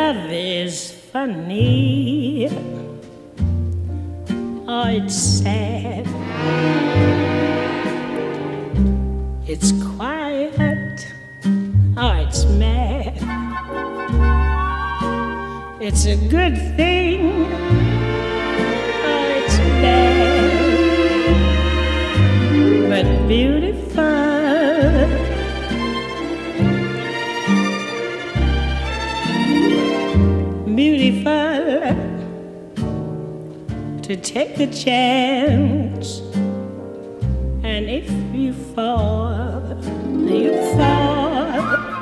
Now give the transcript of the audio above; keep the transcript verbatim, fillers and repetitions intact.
Love is funny, oh, it's sad. It's quiet, oh, it's mad. It's a good thing, oh, it's bad, but beautiful. Beautiful to take a chance, and if you fall, you fall.